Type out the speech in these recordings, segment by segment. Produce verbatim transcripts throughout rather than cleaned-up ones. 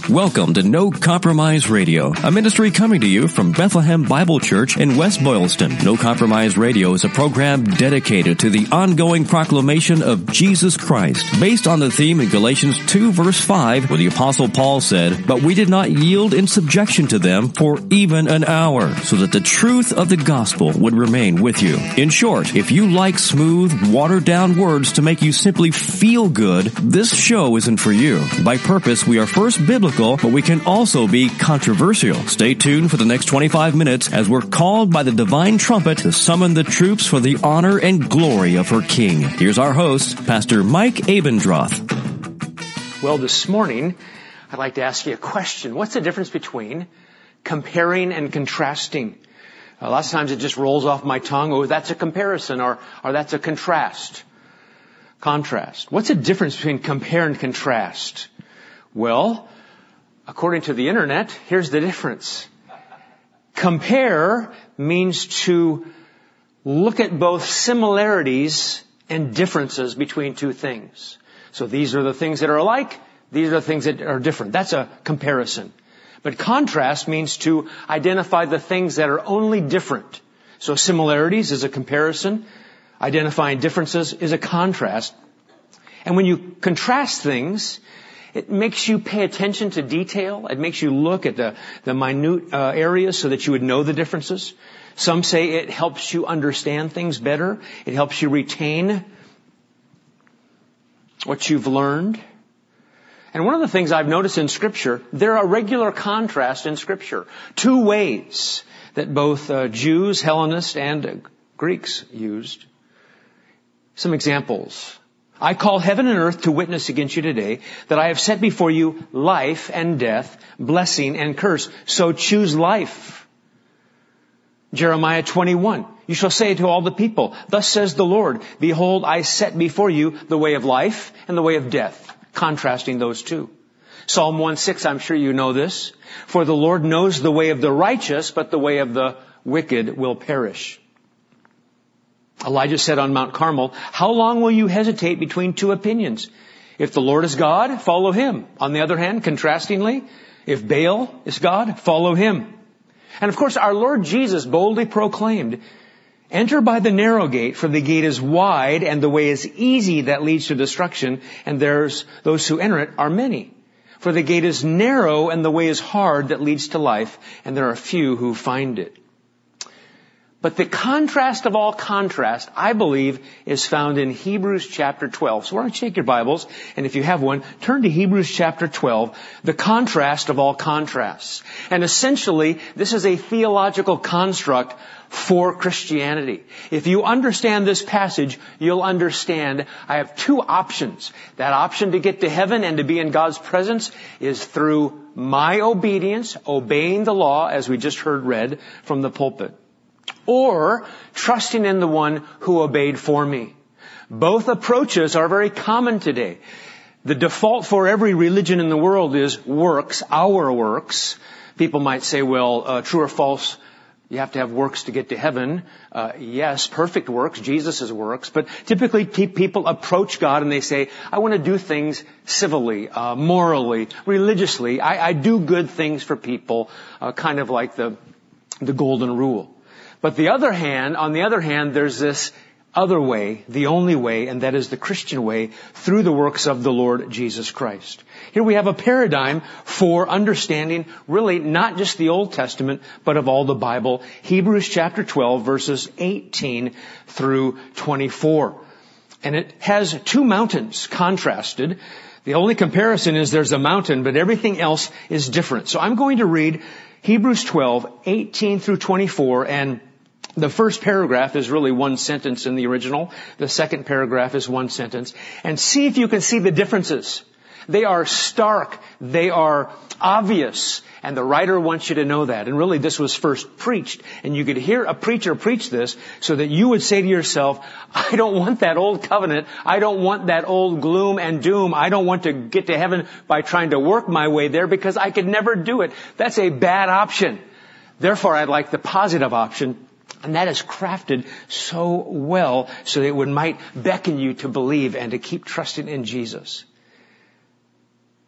Welcome to No Compromise Radio, a ministry coming to you from Bethlehem Bible Church in West Boylston. No Compromise Radio is a program dedicated to the ongoing proclamation of Jesus Christ, based on the theme in Galatians two verse five, where the Apostle Paul said, "But we did not yield in subjection to them for even an hour, so that the truth of the gospel would remain with you." In short, if you like smooth, watered-down words to make you simply feel good, this show isn't for you. By purpose, we are first biblical, but we can also be controversial. Stay tuned for the next twenty-five minutes as we're called by the divine trumpet to summon the troops for the honor and glory of her King. Here's our host, Pastor Mike Abendroth. Well, this morning, I'd like to ask you a question. What's the difference between comparing and contrasting? Uh, lots of times it just rolls off my tongue, oh, that's a comparison, or, or that's a contrast. Contrast. What's the difference between compare and contrast? Well, according to the internet, here's the difference. Compare means to look at both similarities and differences between two things. So these are the things that are alike, these are the things that are different. That's a comparison. But contrast means to identify the things that are only different. So similarities is a comparison, identifying differences is a contrast. And when you contrast things, it makes you pay attention to detail. It makes you look at the, the minute uh, areas so that you would know the differences. Some say it helps you understand things better. It helps you retain what you've learned. And one of the things I've noticed in Scripture, there are regular contrasts in Scripture. Two ways that both uh, Jews, Hellenists, and uh, Greeks used. Some examples. I call heaven and earth to witness against you today that I have set before you life and death, blessing and curse. So choose life. Jeremiah twenty-one. You shall say to all the people, thus says the Lord, behold, I set before you the way of life and the way of death. Contrasting those two. Psalm one six, I'm sure you know this. For the Lord knows the way of the righteous, but the way of the wicked will perish. Elijah said on Mount Carmel, how long will you hesitate between two opinions? If the Lord is God, follow him. On the other hand, contrastingly, if Baal is God, follow him. And of course, our Lord Jesus boldly proclaimed, enter by the narrow gate, for the gate is wide and the way is easy that leads to destruction, and there's those who enter it are many. For the gate is narrow and the way is hard that leads to life, and there are few who find it. But the contrast of all contrast, I believe, is found in Hebrews chapter twelve. So why don't you take your Bibles, and if you have one, turn to Hebrews chapter twelve, the contrast of all contrasts. And essentially, this is a theological construct for Christianity. If you understand this passage, you'll understand I have two options. That option to get to heaven and to be in God's presence is through my obedience, obeying the law, as we just heard read from the pulpit, or trusting in the one who obeyed for me. Both approaches are very common today. The default for every religion in the world is works, our works. People might say, well, uh, true or false, you have to have works to get to heaven. Uh, yes, perfect works, Jesus' works. But typically te- people approach God and they say, I want to do things civilly, uh, morally, religiously. I, I do good things for people, uh, kind of like the, the golden rule. But the other hand, on the other hand, there's this other way, the only way, and that is the Christian way, through the works of the Lord Jesus Christ. Here we have a paradigm for understanding really not just the Old Testament, but of all the Bible. Hebrews chapter twelve, verses eighteen through twenty-four. And it has two mountains contrasted. The only comparison is there's a mountain, but everything else is different. So I'm going to read Hebrews twelve, eighteen through twenty-four, and the first paragraph is really one sentence in the original. The second paragraph is one sentence. And see if you can see the differences. They are stark. They are obvious. And the writer wants you to know that. And really this was first preached. And you could hear a preacher preach this so that you would say to yourself, I don't want that old covenant. I don't want that old gloom and doom. I don't want to get to heaven by trying to work my way there because I could never do it. That's a bad option. Therefore, I'd like the positive option. And that is crafted so well so that it would might beckon you to believe and to keep trusting in Jesus.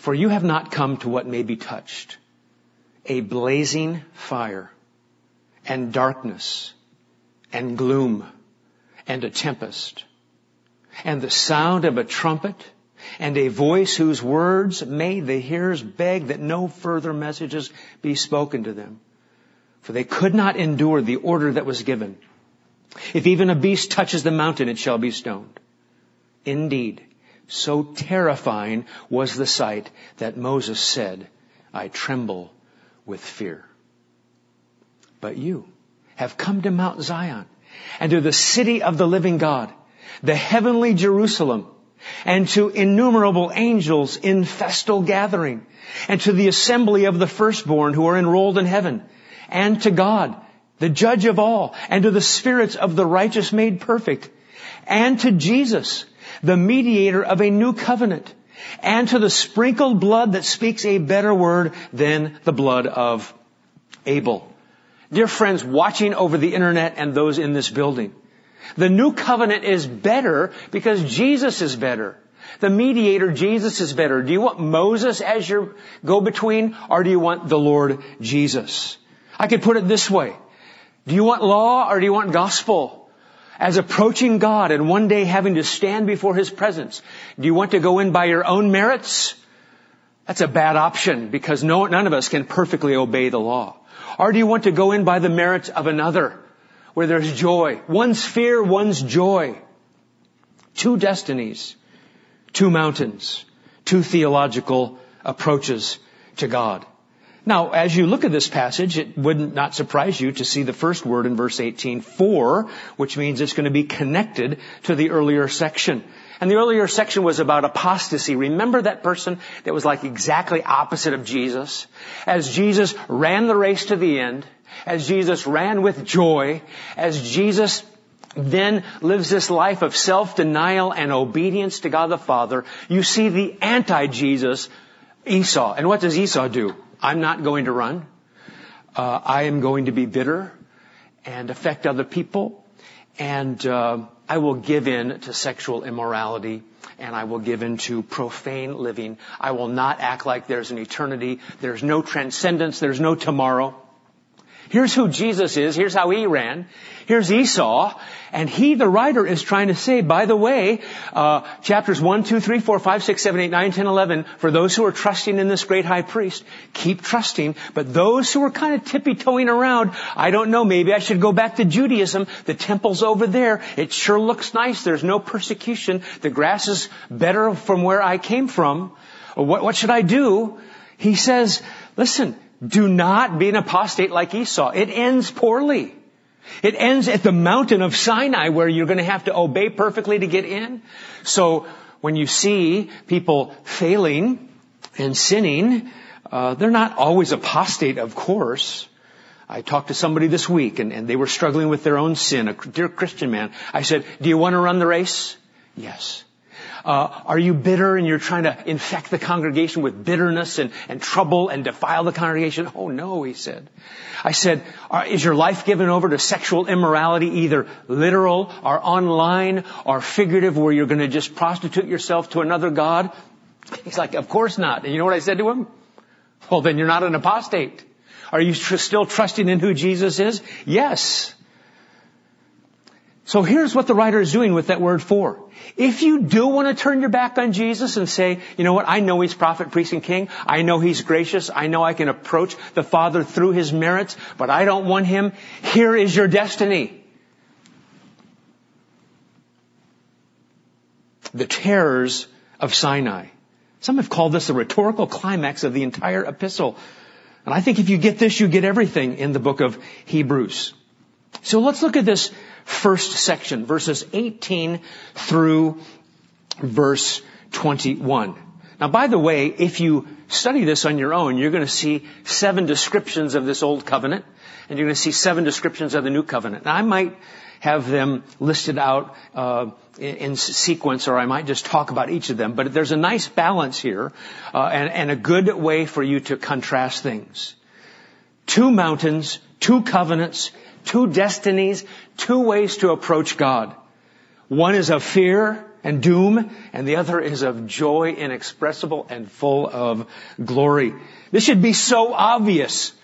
For you have not come to what may be touched, a blazing fire, and darkness, and gloom, and a tempest, and the sound of a trumpet, and a voice whose words made the hearers beg that no further messages be spoken to them. For they could not endure the order that was given. If even a beast touches the mountain, it shall be stoned. Indeed, so terrifying was the sight that Moses said, I tremble with fear. But you have come to Mount Zion, and to the city of the living God, the heavenly Jerusalem, and to innumerable angels in festal gathering, and to the assembly of the firstborn who are enrolled in heaven, and to God, the judge of all, and to the spirits of the righteous made perfect, and to Jesus, the mediator of a new covenant, and to the sprinkled blood that speaks a better word than the blood of Abel. Dear friends watching over the internet and those in this building, the new covenant is better because Jesus is better. The mediator, Jesus, is better. Do you want Moses as your go-between, or do you want the Lord Jesus? I could put it this way. Do you want law or do you want gospel? As approaching God and one day having to stand before His presence, do you want to go in by your own merits? That's a bad option because no, none of us can perfectly obey the law. Or do you want to go in by the merits of another, where there's joy? One's fear, one's joy. Two destinies, two mountains, two theological approaches to God. Now, as you look at this passage, it would not surprise you to see the first word in verse eighteen, for, which means it's going to be connected to the earlier section. And the earlier section was about apostasy. Remember that person that was like exactly opposite of Jesus? As Jesus ran the race to the end, as Jesus ran with joy, as Jesus then lives this life of self-denial and obedience to God the Father, you see the anti-Jesus, Esau. And what does Esau do? I'm not going to run. Uh, I am going to be bitter and affect other people. And uh, I will give in to sexual immorality, and I will give in to profane living. I will not act like there's an eternity. There's no transcendence. There's no tomorrow. Here's who Jesus is. Here's how He ran. Here's Esau. And he, the writer, is trying to say, by the way, uh, chapters one, two, three, four, five, six, seven, eight, nine, ten, eleven, for those who are trusting in this great high priest, keep trusting. But those who are kind of tippy-toeing around, I don't know, maybe I should go back to Judaism. The temple's over there. It sure looks nice. There's no persecution. The grass is better from where I came from. What, what should I do? He says, listen, do not be an apostate like Esau. It ends poorly. It ends at the mountain of Sinai where you're going to have to obey perfectly to get in. So when you see people failing and sinning, uh, they're not always apostate, of course. I talked to somebody this week and, and they were struggling with their own sin, a dear Christian man. I said, do you want to run the race? Yes. Uh, are you bitter and you're trying to infect the congregation with bitterness and, and trouble and defile the congregation? Oh no, he said. I said, are, is your life given over to sexual immorality, either literal or online or figurative, where you're going to just prostitute yourself to another god? He's like, of course not. And you know what I said to him? Well, then you're not an apostate. Are you tr- still trusting in who Jesus is? Yes. So here's what the writer is doing with that word for. If you do want to turn your back on Jesus and say, you know what, I know He's prophet, priest, and king. I know He's gracious. I know I can approach the Father through His merits, but I don't want Him. Here is your destiny. The terrors of Sinai. Some have called this the rhetorical climax of the entire epistle. And I think if you get this, you get everything in the book of Hebrews. So let's look at this first section, verses eighteen through verse twenty-one. Now, by the way, if you study this on your own, you're going to see seven descriptions of this old covenant, and you're going to see seven descriptions of the new covenant. Now, I might have them listed out uh, in, in sequence, or I might just talk about each of them. But there's a nice balance here, uh, and, and a good way for you to contrast things. Two mountains, two covenants, two destinies, two ways to approach God. One is of fear, and doom, and the other is of joy inexpressible and full of glory. This should be so obvious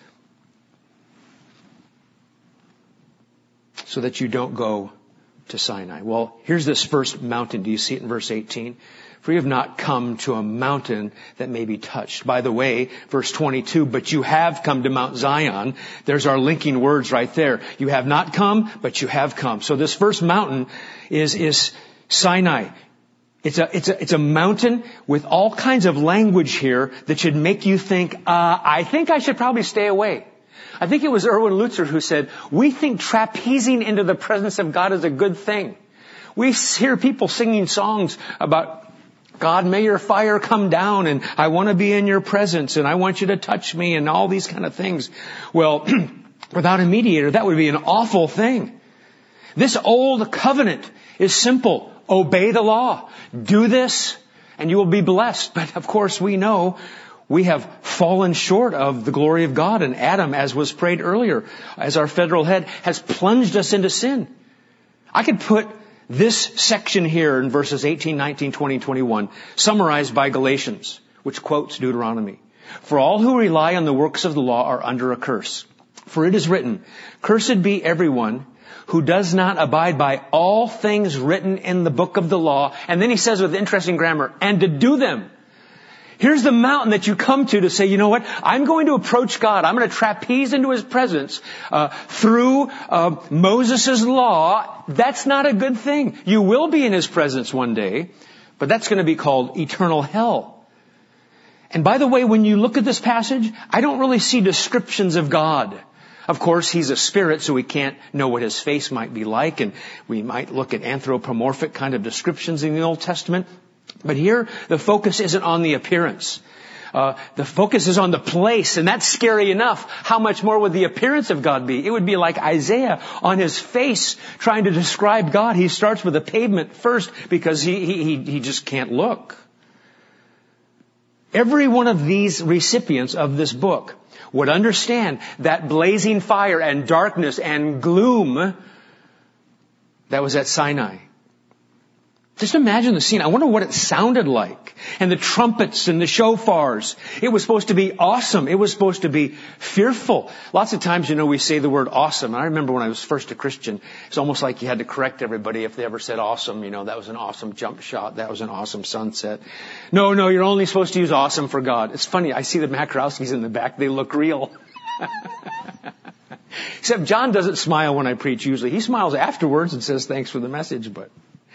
so that you don't go to Sinai. Well, here's this first mountain. Do you see it in verse eighteen? For you have not come to a mountain that may be touched. By the way, verse twenty-two, but you have come to Mount Zion. There's our linking words right there. You have not come, but you have come. So this first mountain is, is Sinai. It's a, it's a, it's a mountain with all kinds of language here that should make you think, uh, I think I should probably stay away. I think it was Erwin Lutzer who said, we think trapezing into the presence of God is a good thing. We hear people singing songs about, God, may your fire come down, and I want to be in your presence, and I want you to touch me, and all these kind of things. Well, without a mediator, that would be an awful thing. This old covenant is simple. Obey the law. Do this, and you will be blessed. But of course, we know we have fallen short of the glory of God, and Adam, as was prayed earlier, as our federal head, has plunged us into sin. I could put this section here in verses eighteen, nineteen, twenty, twenty-one, summarized by Galatians, which quotes Deuteronomy. For all who rely on the works of the law are under a curse. For it is written, cursed be everyone who does not abide by all things written in the book of the law. And then he says with interesting grammar, and to do them. Here's the mountain that you come to to say, you know what? I'm going to approach God. I'm going to trapeze into His presence uh, through uh, Moses' law. That's not a good thing. You will be in His presence one day, but that's going to be called eternal hell. And by the way, when you look at this passage, I don't really see descriptions of God. Of course, He's a spirit, so we can't know what His face might be like, and we might look at anthropomorphic kind of descriptions in the Old Testament. But here, the focus isn't on the appearance. Uh, the focus is on the place, and that's scary enough. How much more would the appearance of God be? It would be like Isaiah on his face trying to describe God. He starts with a pavement first because he, he, he just can't look. Every one of these recipients of this book would understand that blazing fire and darkness and gloom that was at Sinai. Just imagine the scene. I wonder what it sounded like. And the trumpets and the shofars. It was supposed to be awesome. It was supposed to be fearful. Lots of times, you know, we say the word awesome. And I remember when I was first a Christian, it's almost like you had to correct everybody if they ever said awesome. You know, that was an awesome jump shot. That was an awesome sunset. No, no, you're only supposed to use awesome for God. It's funny. I see the Makarowskis in the back. They look real. Except John doesn't smile when I preach usually. He smiles afterwards and says thanks for the message, but...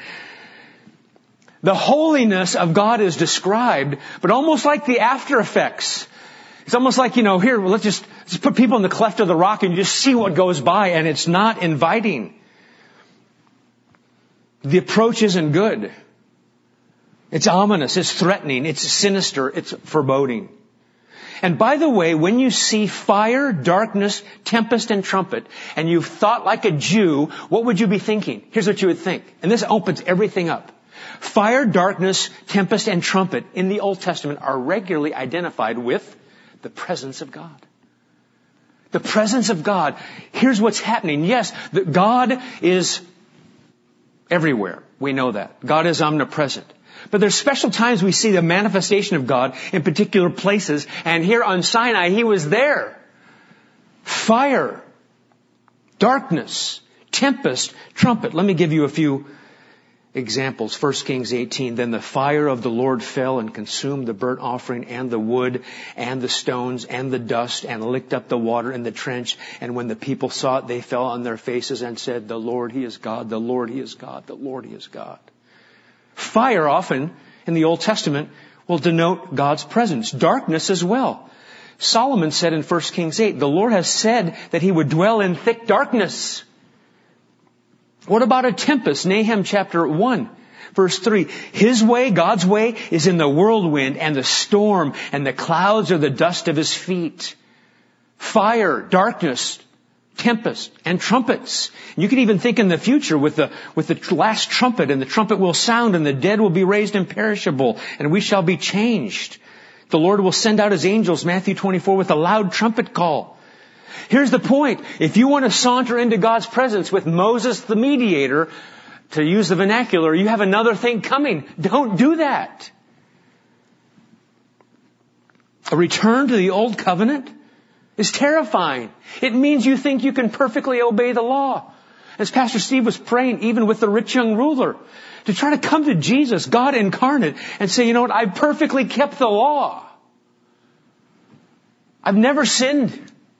The holiness of God is described, but almost like the after effects. It's almost like, you know, here, let's just, let's put people in the cleft of the rock and you just see what goes by, and it's not inviting. The approach isn't good. It's ominous, it's threatening, it's sinister, it's foreboding. And by the way, when you see fire, darkness, tempest, and trumpet, and you've thought like a Jew, what would you be thinking? Here's what you would think. And this opens everything up. Fire, darkness, tempest, and trumpet in the Old Testament are regularly identified with the presence of God. The presence of God. Here's what's happening. Yes, that God is everywhere. We know that. God is omnipresent. But there's special times we see the manifestation of God in particular places. And here on Sinai, He was there. Fire, darkness, tempest, trumpet. Let me give you a few examples. First Kings eighteen, then the fire of the Lord fell and consumed the burnt offering and the wood and the stones and the dust and licked up the water in the trench. And when the people saw it, they fell on their faces and said, the Lord, He is God. The Lord, He is God. The Lord, He is God. Fire often in the Old Testament will denote God's presence. Darkness as well. Solomon said in First Kings eight, the Lord has said that He would dwell in thick darkness. What about a tempest? Nahum chapter one, verse three. His way, God's way, is in the whirlwind and the storm, and the clouds are the dust of His feet. Fire, darkness, tempest, and trumpets. You can even think in the future with the with the last trumpet, and the trumpet will sound, and the dead will be raised imperishable, and we shall be changed. The Lord will send out His angels, Matthew twenty-four, with a loud trumpet call. Here's the point. If you want to saunter into God's presence with Moses the mediator, To use the vernacular, you have another thing coming. Don't do that. A return to the old covenant is terrifying. It means you think you can perfectly obey the law. As Pastor Steve was praying, even with the rich young ruler, to try to come to Jesus, God incarnate, and say, you know what, I've perfectly kept the law. I've never sinned.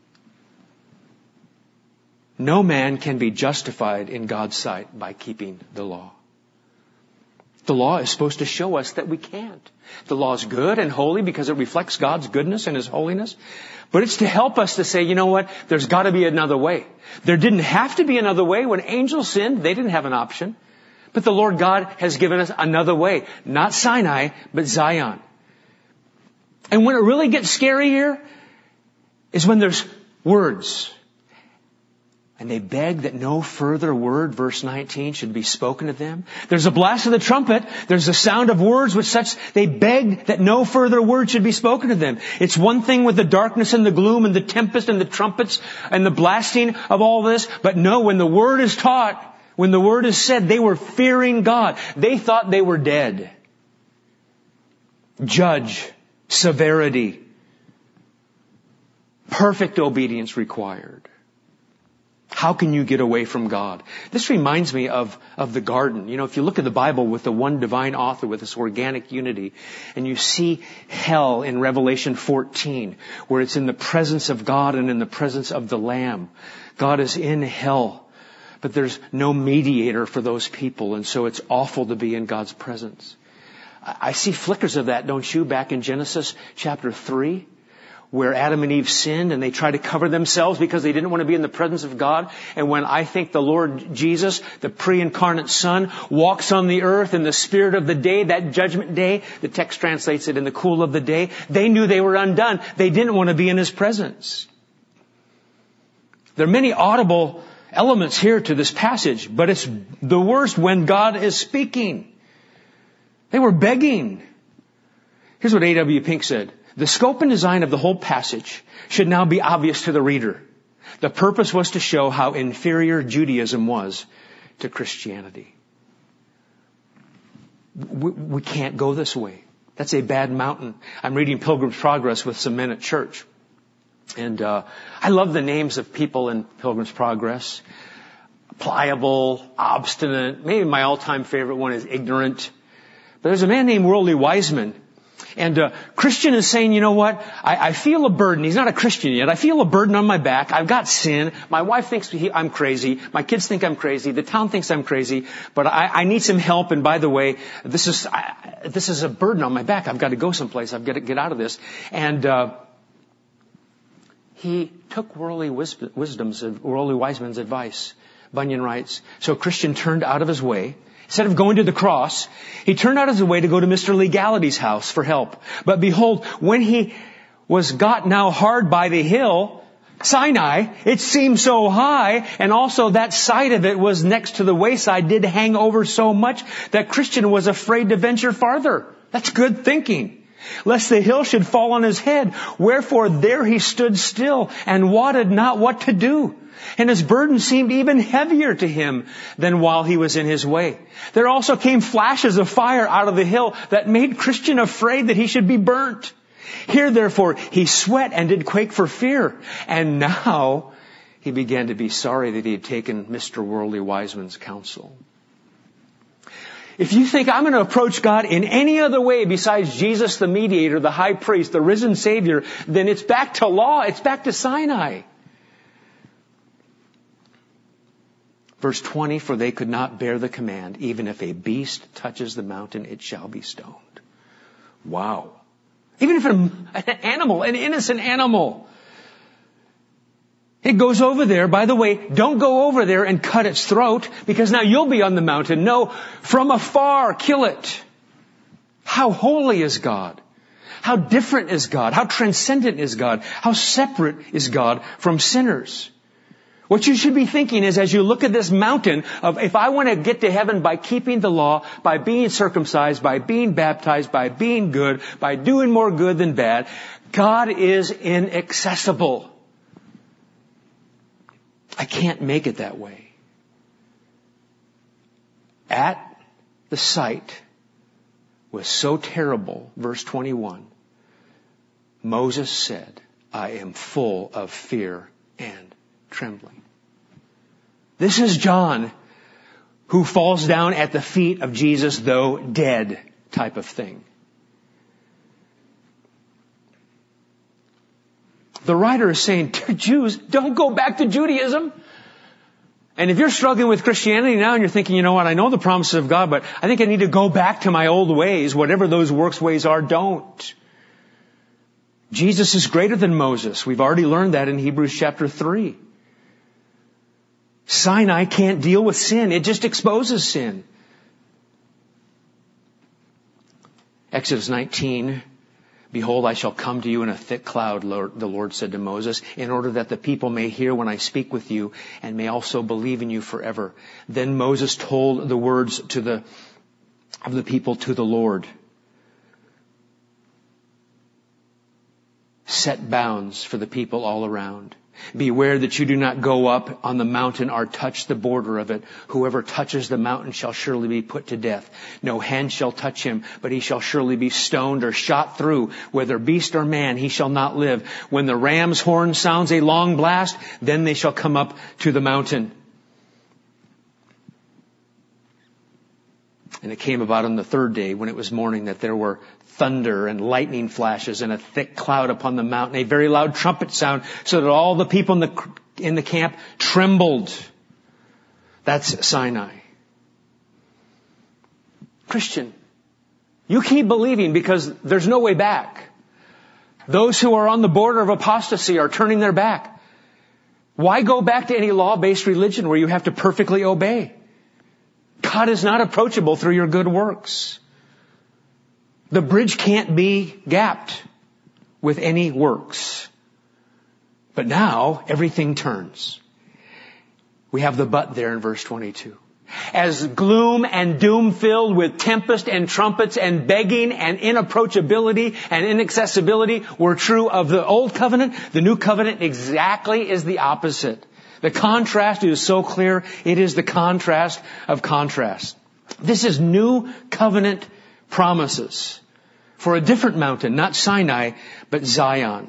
No man can be justified in God's sight by keeping the law. The law is supposed to show us that we can't. The law is good and holy because it reflects God's goodness and His holiness. But it's to help us to say, you know what, there's got to be another way. There didn't have to be another way. When angels sinned, they didn't have an option. But the Lord God has given us another way. Not Sinai, but Zion. And when it really gets scary here is when there's words. And they beg that no further word, verse nineteen, should be spoken to them. There's a blast of the trumpet. There's the sound of words with such, they beg that no further word should be spoken to them. It's one thing with the darkness and the gloom and the tempest and the trumpets and the blasting of all this. But no, when the word is taught, when the word is said, they were fearing God. They thought they were dead. Judge, severity, perfect obedience required. How can you get away from God? This reminds me of, of the garden. You know, if you look at the Bible with the one divine author, with this organic unity, and you see hell in Revelation fourteen, where it's in the presence of God and in the presence of the Lamb. God is in hell, but there's no mediator for those people, and so it's awful to be in God's presence. I see flickers of that, don't you, back in Genesis chapter three? Where Adam and Eve sinned and they tried to cover themselves because they didn't want to be in the presence of God. And when I think the Lord Jesus, the pre-incarnate Son, walks on the earth in the spirit of the day, that judgment day, the text translates it in the cool of the day, they knew they were undone. They didn't want to be in His presence. There are many audible elements here to this passage, but it's the worst when God is speaking. They were begging. Here's what A W Pink said. The scope and design of the whole passage should now be obvious to the reader. The purpose was to show how inferior Judaism was to Christianity. We, we can't go this way. That's a bad mountain. I'm reading Pilgrim's Progress with some men at church. And uh I love the names of people in Pilgrim's Progress. Pliable, obstinate. Maybe my all-time favorite one is ignorant. But there's a man named Worldly Wiseman. And uh Christian is saying, you know what, I, I feel a burden. He's not a Christian yet. I feel a burden on my back. I've got sin. My wife thinks he, I'm crazy. My kids think I'm crazy. The town thinks I'm crazy. But I, I need some help. And by the way, this is I, this is a burden on my back. I've got to go someplace. I've got to get out of this. And uh he took Worldly Wisdom's, Worldly Wiseman's advice. Bunyan writes, so Christian turned out of his way. Instead of going to the cross, he turned out his way to go to Mister Legality's house for help. But behold, when he was got now hard by the hill, Sinai, it seemed so high, and also that side of it was next to the wayside, did hang over so much that Christian was afraid to venture farther. That's good thinking. Lest the hill should fall on his head. Wherefore there he stood still and wotted not what to do. And his burden seemed even heavier to him than while he was in his way. There also came flashes of fire out of the hill that made Christian afraid that he should be burnt. Here therefore he sweat and did quake for fear. And now he began to be sorry that he had taken Mister Worldly Wiseman's counsel. If you think I'm going to approach God in any other way besides Jesus the mediator, the high priest, the risen Savior, then it's back to law. It's back to Sinai. Verse twenty, for they could not bear the command, even if a beast touches the mountain, it shall be stoned. Wow. Even if an animal, an innocent animal, it goes over there. By the way, don't go over there and cut its throat, because now you'll be on the mountain. No, from afar, kill it. How holy is God? How different is God? How transcendent is God? How separate is God from sinners? What you should be thinking is, as you look at this mountain of, if I want to get to heaven by keeping the law, by being circumcised, by being baptized, by being good, by doing more good than bad, God is inaccessible. I can't make it that way. at the sight was so terrible, verse twenty-one, Moses said, I am full of fear and trembling. This is John, who falls down at the feet of Jesus, though dead, type of thing. The writer is saying, dear Jews, don't go back to Judaism. And if you're struggling with Christianity now and you're thinking, you know what, I know the promises of God, but I think I need to go back to my old ways, whatever those works ways are, don't. Jesus is greater than Moses. We've already learned that in Hebrews chapter three. Sinai can't deal with sin. It just exposes sin. Exodus nineteen, behold, I shall come to you in a thick cloud, Lord, the Lord said to Moses, in order that the people may hear when I speak with you and may also believe in you forever. Then Moses told the words to the, of the people to the Lord. Set bounds for the people all around. Beware that you do not go up on the mountain or touch the border of it. Whoever touches the mountain shall surely be put to death. No hand shall touch him, but he shall surely be stoned or shot through. Whether beast or man, he shall not live. When the ram's horn sounds a long blast, then they shall come up to the mountain. And it came about on the third day, when it was morning, that there were thunder and lightning flashes and a thick cloud upon the mountain, a very loud trumpet sound, so that all the people in the in the camp trembled. That's Sinai. Christian, you keep believing because there's no way back. Those who are on the border of apostasy are turning their back. Why go back to any law-based religion where you have to perfectly obey? God is not approachable through your good works. The bridge can't be gapped with any works. But now everything turns. We have the but there in verse twenty-two. As gloom and doom filled with tempest and trumpets and begging and inapproachability and inaccessibility were true of the old covenant, the new covenant exactly is the opposite. The contrast is so clear, it is the contrast of contrast. This is new covenant promises for a different mountain, not Sinai, but Zion.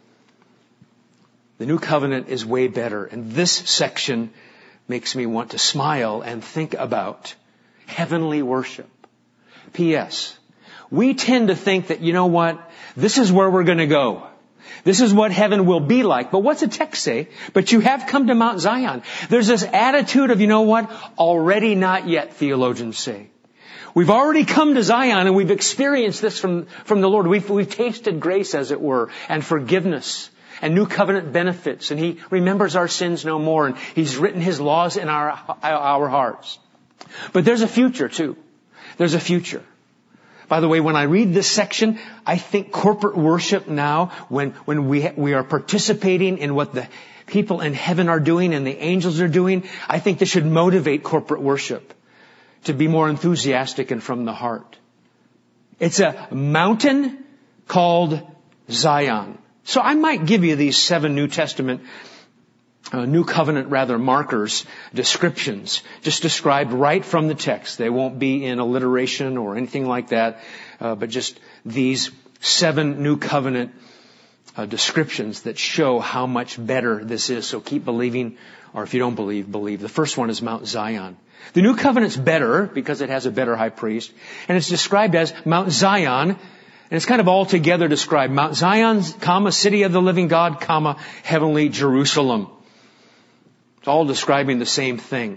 The new covenant is way better, and this section makes me want to smile and think about heavenly worship. P S. We tend to think that, you know what, this is where we're going to go. This is what heaven will be like. But what's the text say? But you have come to Mount Zion. There's this attitude of, you know what, already not yet, theologians say. We've already come to Zion and we've experienced this from, from the Lord. We've, we've tasted grace, as it were, and forgiveness and new covenant benefits. And He remembers our sins no more. And He's written His laws in our, our hearts. But there's a future too. There's a future. By the way, when I read this section, I think corporate worship now, when, when we, we are participating in what the people in heaven are doing and the angels are doing, I think this should motivate corporate worship to be more enthusiastic and from the heart. It's a mountain called Zion. So I might give you these seven New Testament Uh, New Covenant, rather, markers, descriptions, just described right from the text. They won't be in alliteration or anything like that, uh, but just these seven New Covenant uh, descriptions that show how much better this is. So keep believing, or if you don't believe, believe. The first one is Mount Zion. The New Covenant's better because it has a better high priest, and it's described as Mount Zion, and it's kind of all together described. Mount Zion, comma, city of the living God, comma, heavenly Jerusalem. It's all describing the same thing.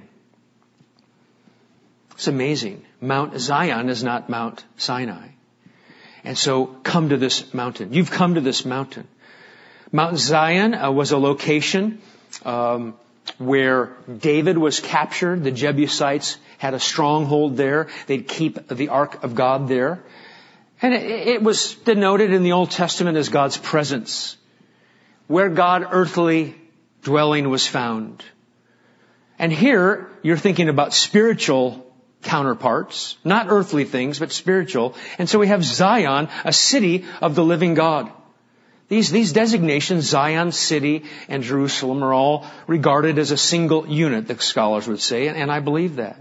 It's amazing. Mount Zion is not Mount Sinai. And so come to this mountain. You've come to this mountain. Mount Zion uh, was a location um, where David was captured. The Jebusites had a stronghold there. They'd keep the Ark of God there. And it, it was denoted in the Old Testament as God's presence, where God earthly dwelling was found. And here, you're thinking about spiritual counterparts, not earthly things, but spiritual. And so we have Zion, a city of the living God. These, these designations, Zion, city, and Jerusalem, are all regarded as a single unit, the scholars would say, and, and I believe that.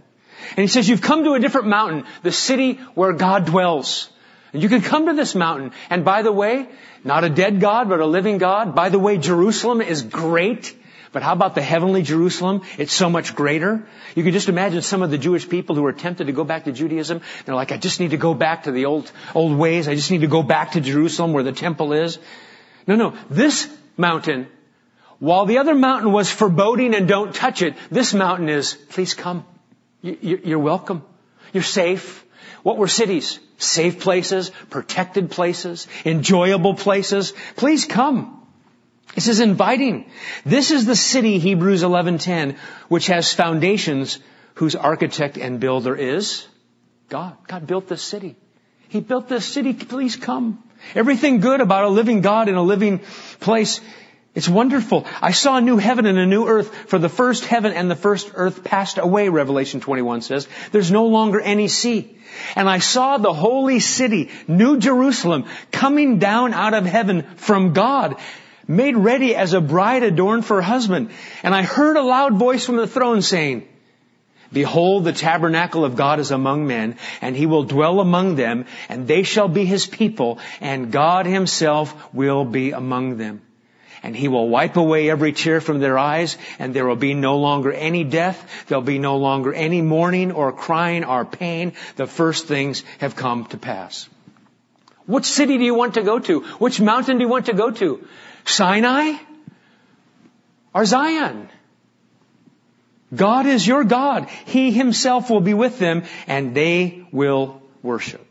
And he says, you've come to a different mountain, the city where God dwells. And you can come to this mountain. And by the way, not a dead God, but a living God. By the way, Jerusalem is great. But how about the heavenly Jerusalem? It's so much greater. You can just imagine some of the Jewish people who were tempted to go back to Judaism. They're like, I just need to go back to the old, old ways. I just need to go back to Jerusalem where the temple is. No, no. This mountain, while the other mountain was foreboding and don't touch it, this mountain is, please come. You're welcome. You're safe. What were cities? Safe places, protected places, enjoyable places. Please come. This is inviting. This is the city, Hebrews eleven ten, which has foundations, whose architect and builder is God. God built this city. He built this city. Please come. Everything good about a living God in a living place. It's wonderful. I saw a new heaven and a new earth, for the first heaven and the first earth passed away, Revelation twenty-one says. There's no longer any sea. And I saw the holy city, New Jerusalem, coming down out of heaven from God, made ready as a bride adorned for her husband. And I heard a loud voice from the throne saying, behold, the tabernacle of God is among men, and he will dwell among them, and they shall be his people, and God himself will be among them. And he will wipe away every tear from their eyes, and there will be no longer any death. There'll be no longer any mourning or crying or pain. The first things have come to pass. Which city do you want to go to? Which mountain do you want to go to? Sinai or Zion? God is your God. He himself will be with them, and they will worship.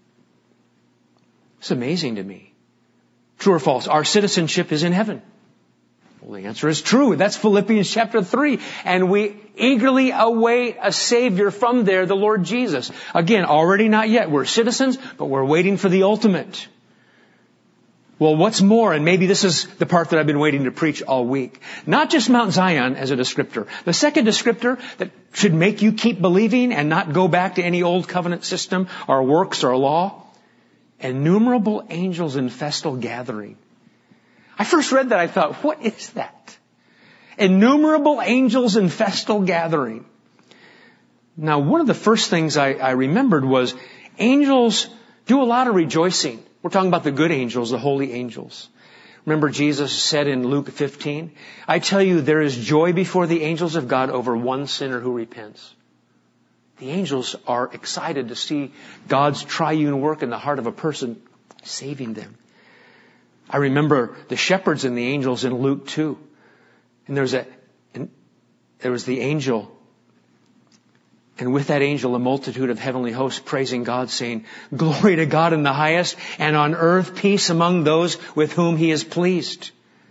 It's amazing to me. True or false? Our citizenship is in heaven. Well, the answer is true. That's Philippians chapter three. And we eagerly await a Savior from there, the Lord Jesus. Again, already not yet. We're citizens, but we're waiting for the ultimate. Well, what's more, and maybe this is the part that I've been waiting to preach all week. Not just Mount Zion as a descriptor. The second descriptor that should make you keep believing and not go back to any old covenant system or works or law. Innumerable angels in festal gathering. I first read that, I thought, what is that? Innumerable angels in festal gathering. Now, one of the first things I, I remembered was angels do a lot of rejoicing. We're talking about the good angels, the holy angels. Remember Jesus said in Luke fifteen, I tell you, there is joy before the angels of God over one sinner who repents. The angels are excited to see God's triune work in the heart of a person, saving them. I remember the shepherds and the angels in Luke two. And there's a, and there was the angel. And with that angel, a multitude of heavenly hosts praising God, saying, glory to God in the highest, and on earth peace among those with whom he is pleased.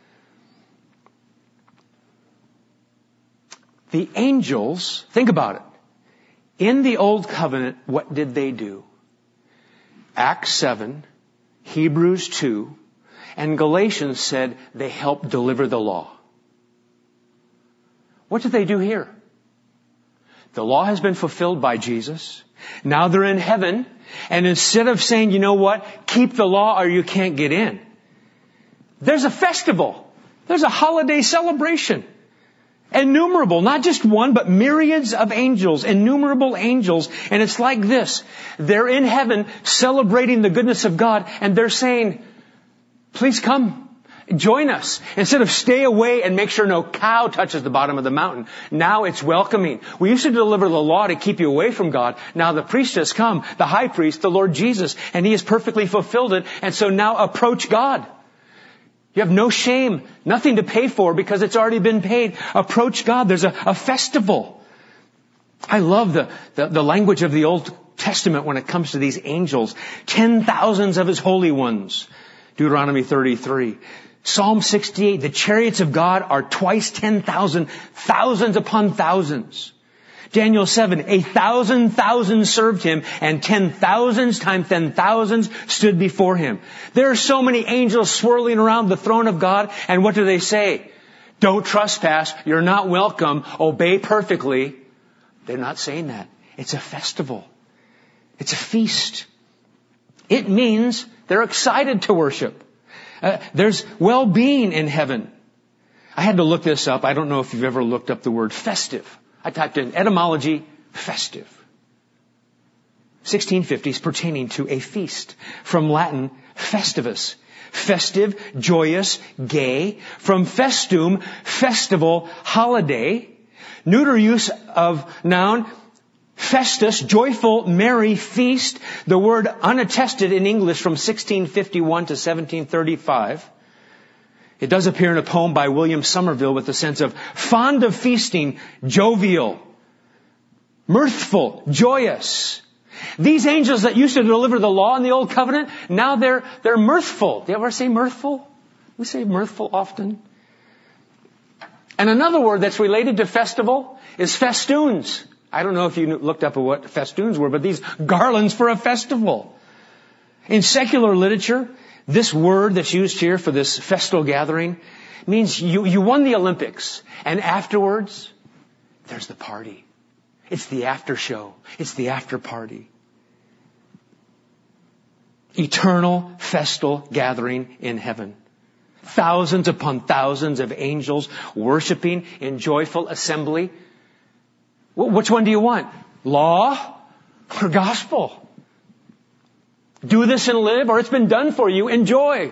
The angels, think about it. In the Old Covenant, what did they do? Acts seven, Hebrews two, and Galatians said they helped deliver the law. What did they do here? The law has been fulfilled by Jesus. Now they're in heaven, and instead of saying, you know what, keep the law or you can't get in, there's a festival. There's a holiday celebration. Innumerable, not just one, but myriads of angels, innumerable angels. And it's like this. They're in heaven celebrating the goodness of God, and they're saying, please come, join us. Instead of stay away and make sure no cow touches the bottom of the mountain. Now it's welcoming. We used to deliver the law to keep you away from God. Now the priest has come, the high priest, the Lord Jesus, and he has perfectly fulfilled it. And so now approach God. You have no shame, nothing to pay for because it's already been paid. Approach God. There's a, a festival. I love the, the, the language of the Old Testament when it comes to these angels. Ten thousands of his holy ones. Deuteronomy thirty-three. Psalm sixty-eight. The chariots of God are twice ten thousand, thousands upon thousands. Daniel seven, a thousand thousands served him, and ten thousands times ten thousands stood before him. There are so many angels swirling around the throne of God, and what do they say? Don't trespass, you're not welcome, obey perfectly. They're not saying that. It's a festival. It's a feast. It means they're excited to worship. Uh, there's well-being in heaven. I had to look this up. I don't know if you've ever looked up the word festive. I typed in etymology, festive. sixteen fifty is pertaining to a feast. From Latin, festivus. Festive, joyous, gay. From festum, festival, holiday. Neuter use of noun, festus, joyful, merry, feast. The word unattested in English from sixteen fifty-one to seventeen thirty-five. It does appear in a poem by William Somerville with the sense of fond of feasting, jovial, mirthful, joyous. These angels that used to deliver the law in the Old Covenant, now they're, they're mirthful. Do you ever say mirthful? We say mirthful often. And another word that's related to festival is festoons. I don't know if you looked up what festoons were, but these garlands for a festival. In secular literature, this word that's used here for this festal gathering means you, you won the Olympics. And afterwards, there's the party. It's the after show. It's the after party. Eternal festal gathering in heaven. Thousands upon thousands of angels worshiping in joyful assembly. Which one do you want? Law or gospel? Do this and live, or it's been done for you. Enjoy.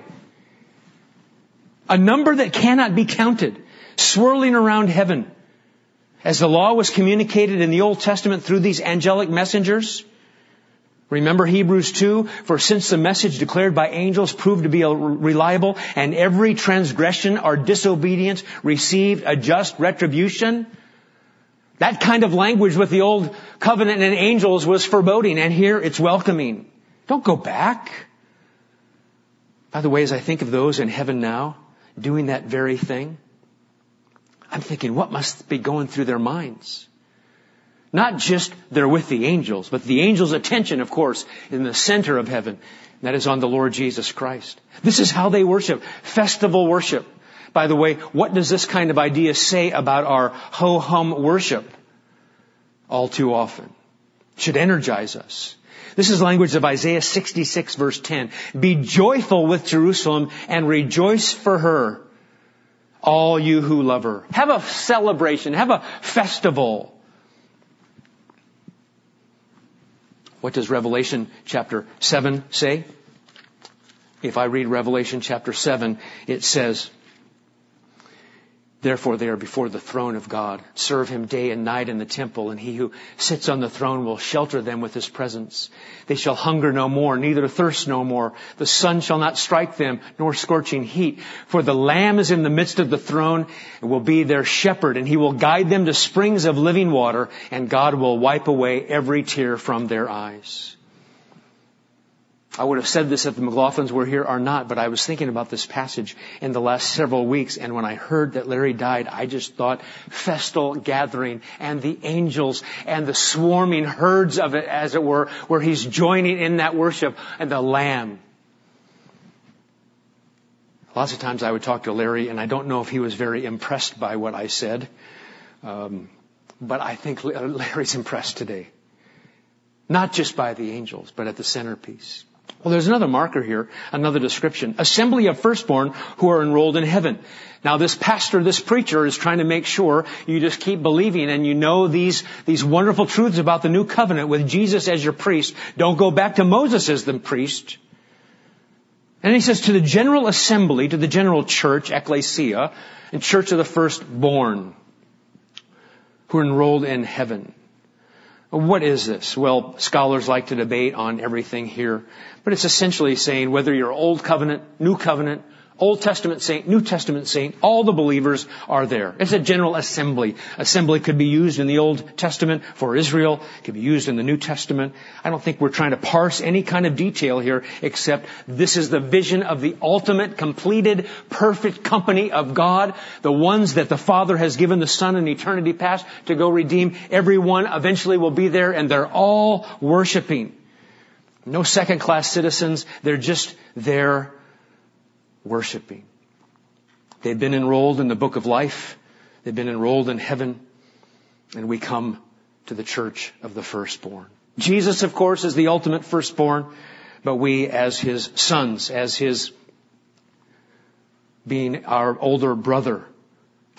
A number that cannot be counted, swirling around heaven. As the law was communicated in the Old Testament through these angelic messengers. Remember Hebrews two, for since the message declared by angels proved to be reliable, and every transgression or disobedience received a just retribution. That kind of language with the Old Covenant and angels was foreboding, and here it's welcoming. Don't go back. By the way, as I think of those in heaven now, doing that very thing, I'm thinking, what must be going through their minds? Not just they're with the angels, but the angels' attention, of course, in the center of heaven. That is on the Lord Jesus Christ. This is how they worship. Festival worship. By the way, what does this kind of idea say about our ho-hum worship? All too often. It should energize us. This is language of Isaiah sixty-six verse ten. Be joyful with Jerusalem and rejoice for her, all you who love her. Have a celebration. Have a festival. What does Revelation chapter seven say? If I read Revelation chapter seven, it says, therefore they are before the throne of God. Serve Him day and night in the temple, and He who sits on the throne will shelter them with His presence. They shall hunger no more, neither thirst no more. The sun shall not strike them, nor scorching heat. For the Lamb is in the midst of the throne, and will be their shepherd, and He will guide them to springs of living water, and God will wipe away every tear from their eyes. I would have said this if the McLaughlins were here or not, but I was thinking about this passage in the last several weeks, and when I heard that Larry died, I just thought festal gathering and the angels and the swarming herds of it, as it were, where He's joining in that worship, and the Lamb. Lots of times I would talk to Larry, and I don't know if he was very impressed by what I said, um, but I think Larry's impressed today. Not just by the angels, but at the centerpiece. Well, there's another marker here, another description. Assembly of firstborn who are enrolled in heaven. Now this pastor, this preacher is trying to make sure you just keep believing and you know these, these wonderful truths about the new covenant with Jesus as your priest. Don't go back to Moses as the priest. And he says to the general assembly, to the general church, ecclesia, and church of the firstborn who are enrolled in heaven. What is this? Well, scholars like to debate on everything here, but it's essentially saying whether you're Old Covenant, New Covenant, Old Testament saint, New Testament saint, all the believers are there. It's a general assembly. Assembly could be used in the Old Testament for Israel. It could be used in the New Testament. I don't think we're trying to parse any kind of detail here, except this is the vision of the ultimate, completed, perfect company of God. The ones that the Father has given the Son in eternity past to go redeem. Everyone eventually will be there, and they're all worshiping. No second-class citizens. They're just there worshiping. They've been enrolled in the book of life. They've been enrolled in heaven. And we come to the church of the firstborn. Jesus, of course, is the ultimate firstborn, but we as His sons, as His being our older brother,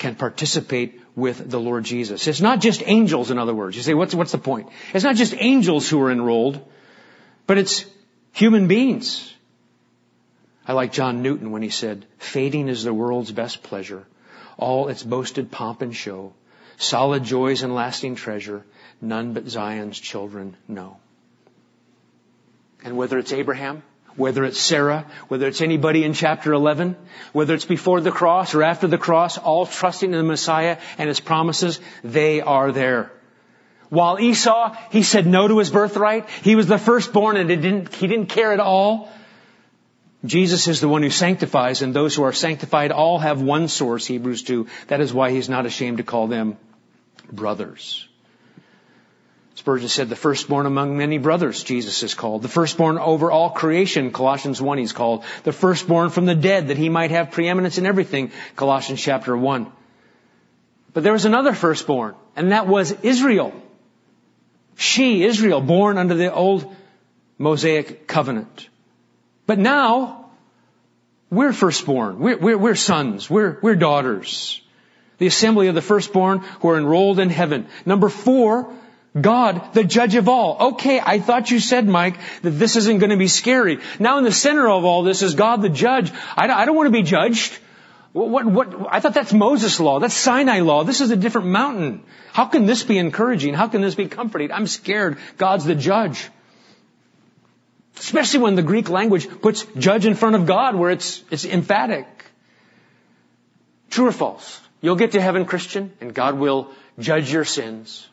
can participate with the Lord Jesus. It's not just angels, in other words. You say, what's, what's the point? It's not just angels who are enrolled, but it's human beings. I like John Newton when he said, fading is the world's best pleasure, all its boasted pomp and show, solid joys and lasting treasure, none but Zion's children know. And whether it's Abraham, whether it's Sarah, whether it's anybody in chapter eleven, whether it's before the cross or after the cross, all trusting in the Messiah and His promises, they are there. While Esau, he said no to his birthright. He was the firstborn and it didn't, he didn't care at all. Jesus is the one who sanctifies, and those who are sanctified all have one source, Hebrews two. That is why He's not ashamed to call them brothers. Spurgeon said, the firstborn among many brothers, Jesus is called. The firstborn over all creation, Colossians one, He's called. The firstborn from the dead, that He might have preeminence in everything, Colossians chapter one. But there was another firstborn, and that was Israel. She, Israel, born under the old Mosaic covenant. But now, we're firstborn. We're, we're, we're sons. We're, we're daughters. The assembly of the firstborn who are enrolled in heaven. Number four, God, the judge of all. Okay, I thought you said, Mike, that this isn't going to be scary. Now in the center of all this is God the judge. I don't, I don't want to be judged. What, what, what, I thought that's Moses' law. That's Sinai law. This is a different mountain. How can this be encouraging? How can this be comforting? I'm scared. God's the judge. Especially when the Greek language puts judge in front of God where it's, it's emphatic. True or false? You'll get to heaven, Christian, and God will judge your sins.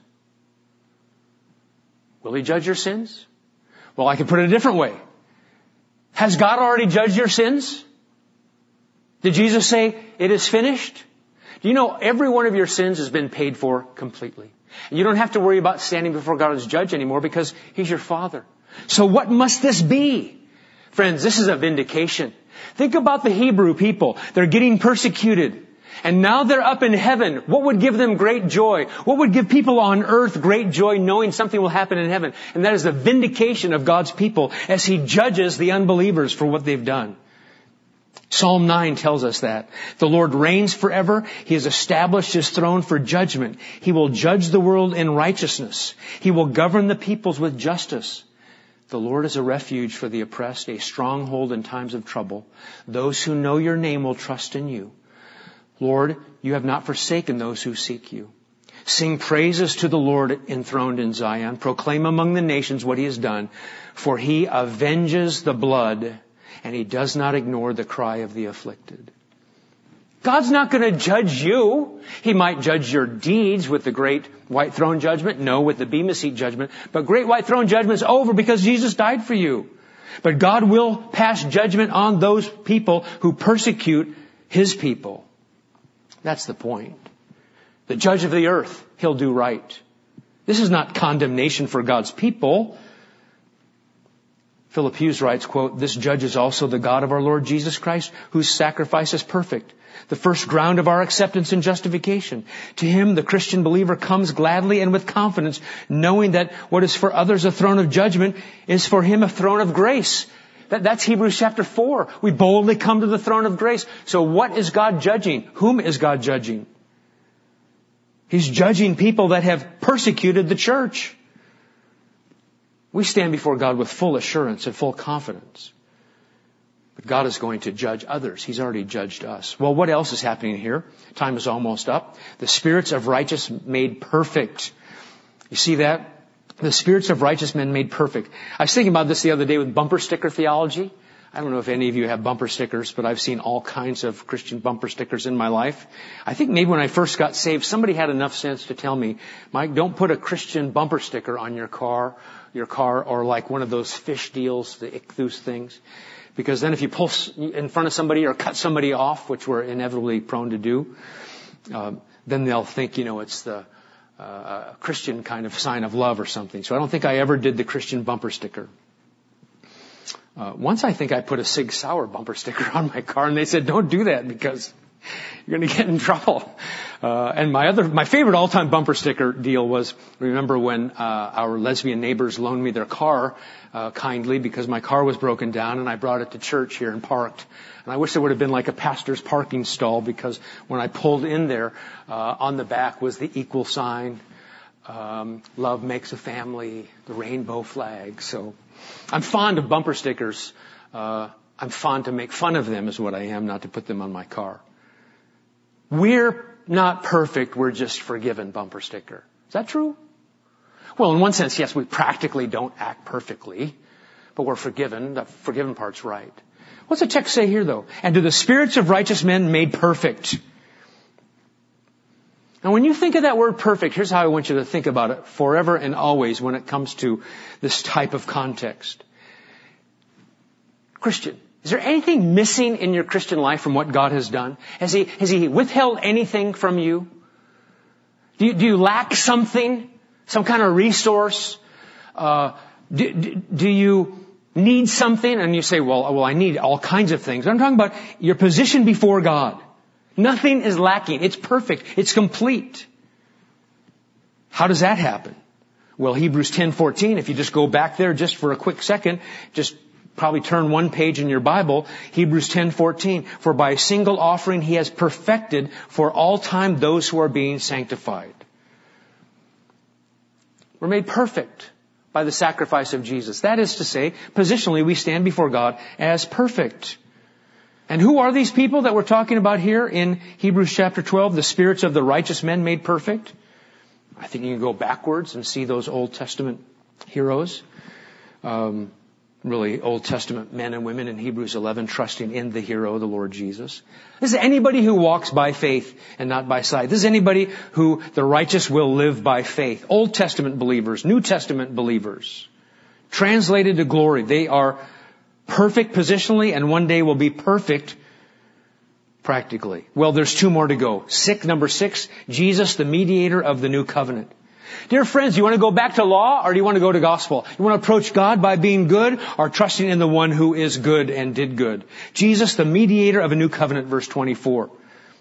Will He judge your sins? Well, I can put it a different way. Has God already judged your sins? Did Jesus say, it is finished? Do you know every one of your sins has been paid for completely? And you don't have to worry about standing before God as judge anymore because He's your Father. So what must this be? Friends, this is a vindication. Think about the Hebrew people. They're getting persecuted. And now they're up in heaven. What would give them great joy? What would give people on earth great joy knowing something will happen in heaven? And that is the vindication of God's people as He judges the unbelievers for what they've done. Psalm nine tells us that. The Lord reigns forever. He has established His throne for judgment. He will judge the world in righteousness. He will govern the peoples with justice. The Lord is a refuge for the oppressed, a stronghold in times of trouble. Those who know Your name will trust in You. Lord, You have not forsaken those who seek You. Sing praises to the Lord enthroned in Zion. Proclaim among the nations what He has done. For He avenges the blood, and He does not ignore the cry of the afflicted. God's not going to judge you. He might judge your deeds with the great white throne judgment. No, with the Bema Seat judgment. But great white throne judgment's over because Jesus died for you. But God will pass judgment on those people who persecute His people. That's the point. The judge of the earth, He'll do right. This is not condemnation for God's people. Philip Hughes writes, quote, this judge is also the God of our Lord Jesus Christ, whose sacrifice is perfect, the first ground of our acceptance and justification. To Him, the Christian believer comes gladly and with confidence, knowing that what is for others a throne of judgment is for him a throne of grace. That, that's Hebrews chapter four. We boldly come to the throne of grace. So what is God judging? Whom is God judging? He's judging people that have persecuted the church. We stand before God with full assurance and full confidence. But God is going to judge others. He's already judged us. Well, what else is happening here? Time is almost up. The spirits of righteous made perfect. You see that? The spirits of righteous men made perfect. I was thinking about this the other day with bumper sticker theology. I don't know if any of you have bumper stickers, but I've seen all kinds of Christian bumper stickers in my life. I think maybe when I first got saved, somebody had enough sense to tell me, Mike, don't put a Christian bumper sticker on your car, your car, or like one of those fish deals, the ichthus things. Because then if you pull in front of somebody or cut somebody off, which we're inevitably prone to do, um, then they'll think, you know, it's the uh, Christian kind of sign of love or something. So I don't think I ever did the Christian bumper sticker. Uh, once I think I put a Sig Sauer bumper sticker on my car, and they said, don't do that because You're going to get in trouble. Uh, and my other, my favorite all-time bumper sticker deal was, remember when, uh, our lesbian neighbors loaned me their car, uh, kindly because my car was broken down and I brought it to church here and parked. And I wish there would have been like a pastor's parking stall because when I pulled in there, uh, on the back was the equal sign, um, love makes a family, the rainbow flag. So I'm fond of bumper stickers. Uh, I'm fond to make fun of them is what I am, not to put them on my car. We're not perfect, we're just forgiven, bumper sticker. Is that true? Well, in one sense, yes, we practically don't act perfectly, but we're forgiven. The forgiven part's right. What's the text say here, though? And to the spirits of righteous men made perfect. Now, when you think of that word perfect, here's how I want you to think about it forever and always when it comes to this type of context. Christian, is there anything missing in your Christian life from what God has done? Has He, has He withheld anything from you? Do you, do you lack something? Some kind of resource? Uh, do, do, do you need something? And you say, well, well, I need all kinds of things. I'm talking about your position before God. Nothing is lacking. It's perfect. It's complete. How does that happen? Well, Hebrews ten fourteen, if you just go back there just for a quick second, just probably turn one page in your Bible, Hebrews ten fourteen. For by a single offering He has perfected for all time those who are being sanctified. We're made perfect by the sacrifice of Jesus. That is to say, positionally, we stand before God as perfect. And who are these people that we're talking about here in Hebrews chapter twelve? The spirits of the righteous men made perfect. I think you can go backwards and see those Old Testament heroes. Um, really Old Testament men and women in Hebrews eleven trusting in the hero, the Lord Jesus. This is anybody who walks by faith and not by sight. This is anybody who the righteous will live by faith. Old Testament believers, New Testament believers, translated to glory. They are perfect positionally and one day will be perfect practically. Well, there's two more to go. Six, number six, Jesus, the mediator of the new covenant. Dear friends, do you want to go back to law or do you want to go to gospel? You want to approach God by being good or trusting in the one who is good and did good? Jesus, the mediator of a new covenant, verse twenty-four.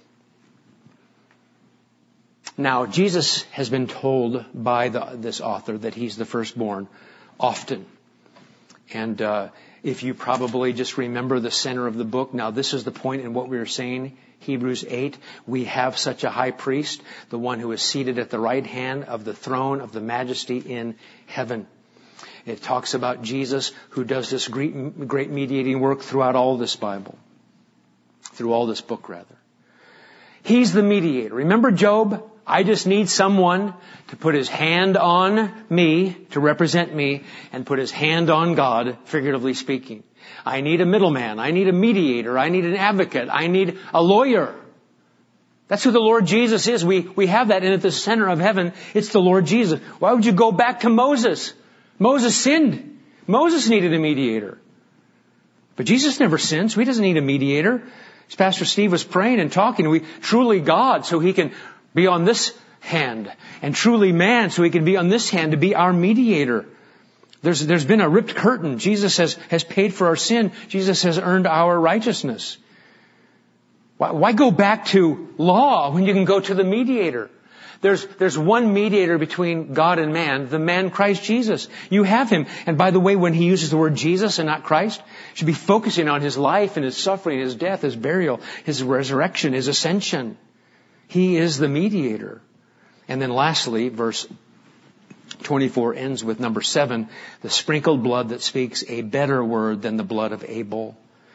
Now, Jesus has been told by the, this author that He's the firstborn often. And uh, if you probably just remember the center of the book, now this is the point in what we were saying, Hebrews eight, we have such a high priest, the one who is seated at the right hand of the throne of the majesty in heaven. It talks about Jesus who does this great, great mediating work throughout all this Bible, through all this book rather. He's the mediator. Remember Job? I just need someone to put his hand on me, to represent me, and put his hand on God, figuratively speaking. I need a middleman. I need a mediator. I need an advocate. I need a lawyer. That's who the Lord Jesus is. We, we have that, and at the center of heaven, it's the Lord Jesus. Why would you go back to Moses? Moses sinned. Moses needed a mediator. But Jesus never sinned, so He doesn't need a mediator. As Pastor Steve was praying and talking, we truly God, so He can be on this hand, and truly man, so He can be on this hand to be our mediator. There's, there's been a ripped curtain. Jesus has, has paid for our sin. Jesus has earned our righteousness. Why, why go back to law when you can go to the mediator? There's, there's one mediator between God and man, the man Christ Jesus. You have Him. And by the way, when He uses the word Jesus and not Christ, you should be focusing on His life and His suffering, His death, His burial, His resurrection, His ascension. He is the mediator. And then lastly, verse twenty-four ends with number seven, the sprinkled blood that speaks a better word than the blood of Abel.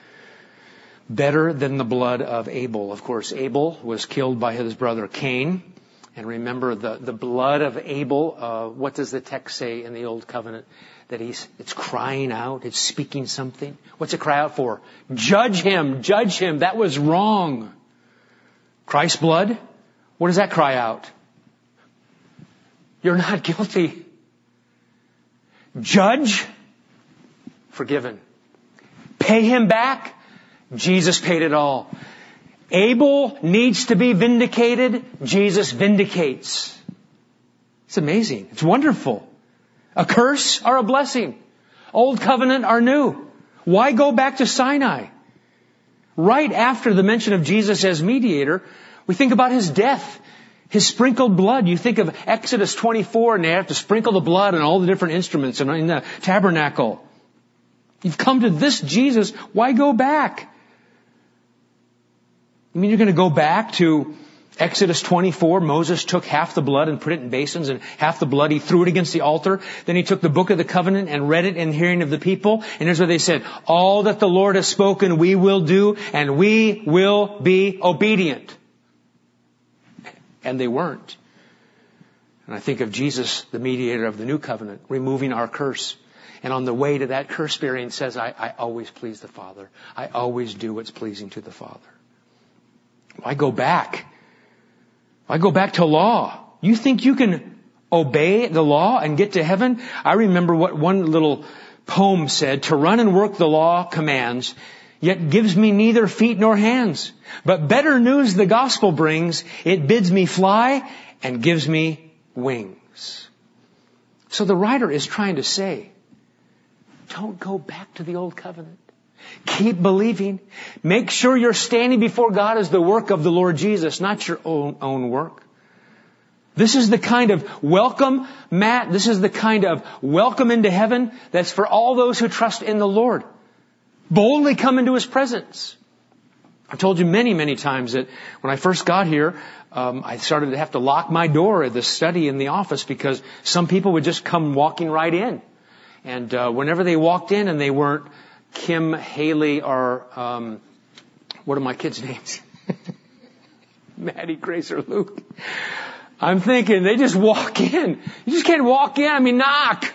Better than the blood of Abel. Of course, Abel was killed by his brother Cain. And remember the, the blood of Abel, uh, what does the text say in the Old Covenant? That he's, it's crying out, it's speaking something. What's it cry out for? Judge him, judge him, that was wrong. Christ's blood, what does that cry out? You're not guilty. Judge, forgiven. Pay him back, Jesus paid it all. Abel needs to be vindicated, Jesus vindicates. It's amazing. It's wonderful. A curse or a blessing. Old covenant or new. Why go back to Sinai? Right after the mention of Jesus as mediator, we think about His death, His sprinkled blood. You think of Exodus twenty-four and they have to sprinkle the blood on all the different instruments and in the tabernacle. You've come to this Jesus. Why go back? You mean you're going to go back to Exodus twenty-four? Moses took half the blood and put it in basins, and half the blood he threw it against the altar. Then he took the book of the covenant and read it in the hearing of the people. And here's what they said: all that the Lord has spoken we will do, and we will be obedient. And they weren't. And I think of Jesus, the mediator of the new covenant, removing our curse. And on the way to that curse bearing says, I, I always please the Father. I always do what's pleasing to the Father. Why go back? Why go back to law? You think you can obey the law and get to heaven? I remember what one little poem said: to run and work the law commands, yet gives me neither feet nor hands. But better news the gospel brings. It bids me fly and gives me wings. So the writer is trying to say, don't go back to the old covenant. Keep believing. Make sure you're standing before God as the work of the Lord Jesus, not your own, own work. This is the kind of welcome, Matt, this is the kind of welcome into heaven that's for all those who trust in the Lord. Boldly come into His presence. I've told you many, many times that when I first got here, um, I started to have to lock my door at the study in the office because some people would just come walking right in. And uh, whenever they walked in and they weren't Kim, Haley, or um, what are my kids' names? Maddie, Grace, or Luke. I'm thinking they just walk in. You just can't walk in. I mean, knock.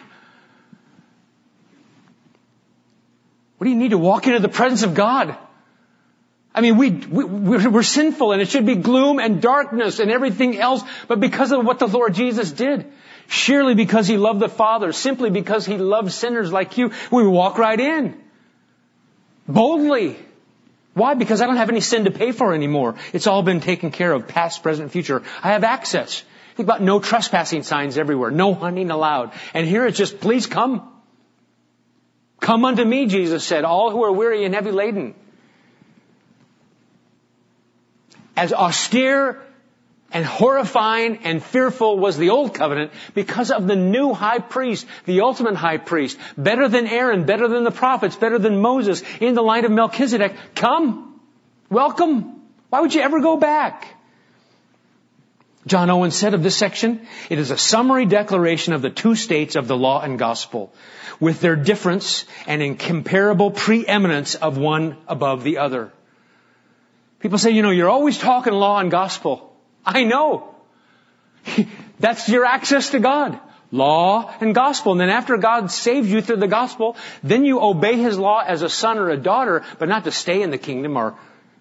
What do you need to walk into the presence of God? I mean, we, we we're, we're sinful, and it should be gloom and darkness and everything else. But because of what the Lord Jesus did, surely because He loved the Father, simply because He loved sinners like you, we walk right in. Boldly. Why? Because I don't have any sin to pay for anymore. It's all been taken care of, past, present, future. I have access. Think about no trespassing signs everywhere. No hunting allowed. And here it's just, please come. Come unto me, Jesus said, all who are weary and heavy laden. As austere and horrifying and fearful was the old covenant, because of the new high priest, the ultimate high priest, better than Aaron, better than the prophets, better than Moses, in the line of Melchizedek. Come. Welcome. Why would you ever go back? John Owen said of this section, it is a summary declaration of the two states of the law and gospel, with their difference and incomparable preeminence of one above the other. People say, you know, you're always talking law and gospel. I know. That's your access to God. Law and gospel. And then after God saves you through the gospel, then you obey His law as a son or a daughter, but not to stay in the kingdom or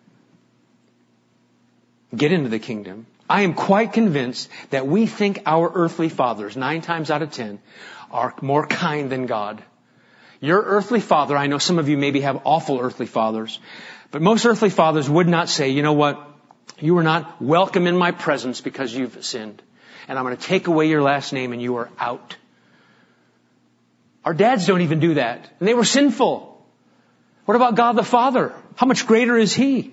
get into the kingdom. I am quite convinced that we think our earthly fathers, nine times out of ten, are more kind than God. Your earthly father, I know some of you maybe have awful earthly fathers, but most earthly fathers would not say, you know what? You are not welcome in my presence because you've sinned. And I'm going to take away your last name and you are out. Our dads don't even do that. And they were sinful. What about God the Father? How much greater is He?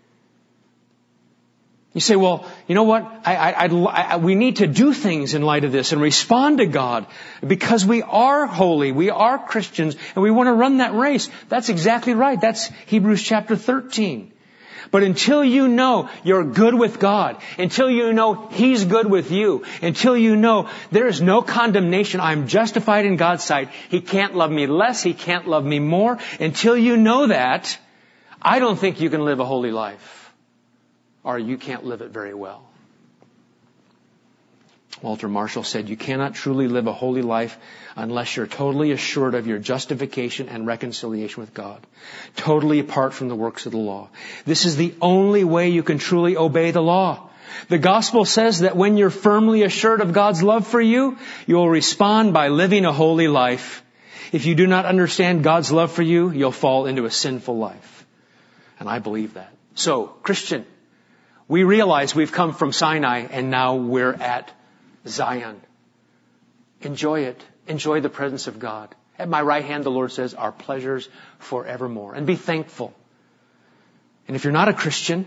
You say, well, you know what? I, I, I, I, we need to do things in light of this and respond to God because we are holy. We are Christians and we want to run that race. That's exactly right. That's Hebrews chapter thirteen. But until you know you're good with God, until you know He's good with you, until you know there is no condemnation, I'm justified in God's sight, He can't love me less, He can't love me more, until you know that, I don't think you can live a holy life. Or you can't live it very well. Walter Marshall said, you cannot truly live a holy life unless you're totally assured of your justification and reconciliation with God, totally apart from the works of the law. This is the only way you can truly obey the law. The gospel says that when you're firmly assured of God's love for you, you will respond by living a holy life. If you do not understand God's love for you, you'll fall into a sinful life. And I believe that. So, Christian, we realize we've come from Sinai and now we're at Zion. Enjoy it. Enjoy the presence of God. At my right hand, the Lord says, are pleasures forevermore. And be thankful. And if you're not a Christian,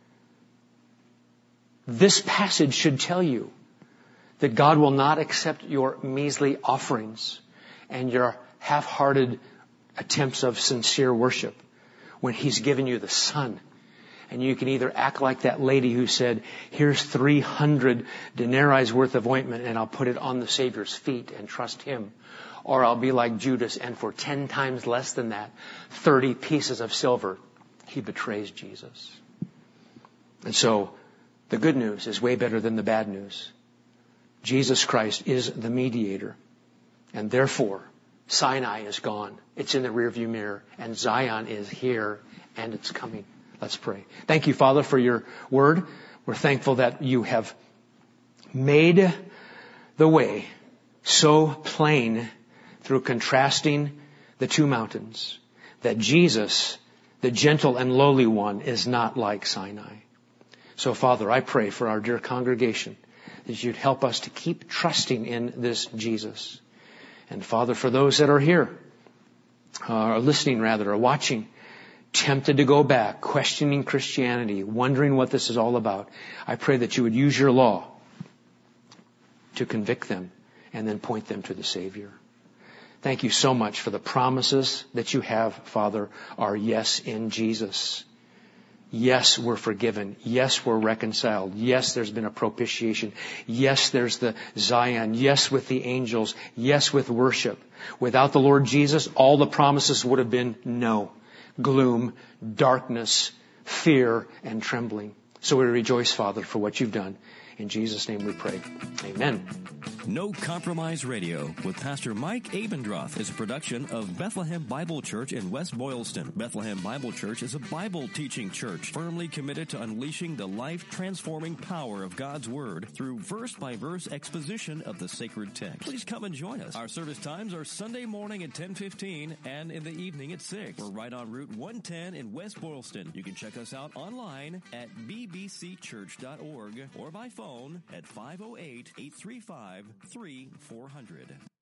this passage should tell you that God will not accept your measly offerings and your half-hearted attempts of sincere worship when He's given you the Son. And you can either act like that lady who said, here's three hundred denarii worth of ointment and I'll put it on the Savior's feet and trust Him. Or I'll be like Judas and for ten times less than that, thirty pieces of silver, he betrays Jesus. And so the good news is way better than the bad news. Jesus Christ is the mediator. And therefore, Sinai is gone. It's in the rearview mirror. And Zion is here and it's coming. Let's pray. Thank you, Father, for your word. We're thankful that you have made the way so plain through contrasting the two mountains that Jesus, the gentle and lowly one, is not like Sinai. So, Father, I pray for our dear congregation that you'd help us to keep trusting in this Jesus. And, Father, for those that are here, uh, are listening rather, or watching, tempted to go back, questioning Christianity, wondering what this is all about, I pray that you would use your law to convict them and then point them to the Savior. Thank you so much for the promises that you have, Father, are yes in Jesus. Yes, we're forgiven. Yes, we're reconciled. Yes, there's been a propitiation. Yes, there's the Zion. Yes, with the angels. Yes, with worship. Without the Lord Jesus, all the promises would have been no. Gloom, darkness, fear, and trembling. So we rejoice, Father, for what you've done. In Jesus' name we pray. Amen. No Compromise Radio with Pastor Mike Abendroth is a production of Bethlehem Bible Church in West Boylston. Bethlehem Bible Church is a Bible teaching church firmly committed to unleashing the life-transforming power of God's Word through verse-by-verse exposition of the sacred text. Please come and join us. Our service times are Sunday morning at ten fifteen and in the evening at six. We're right on Route one ten in West Boylston. You can check us out online at b b c church dot org or by phone at five oh eight, eight three five, three four hundred.